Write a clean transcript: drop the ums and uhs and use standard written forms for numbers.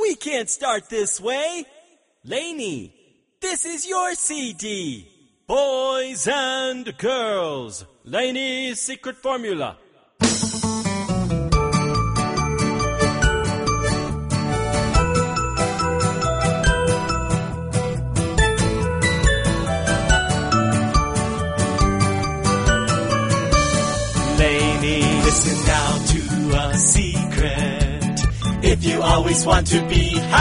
We can't start this way. Lainey, this is your CD. Boys and girls, Lainey's secret formula. Lainey, listen now to a secret. If you always want to be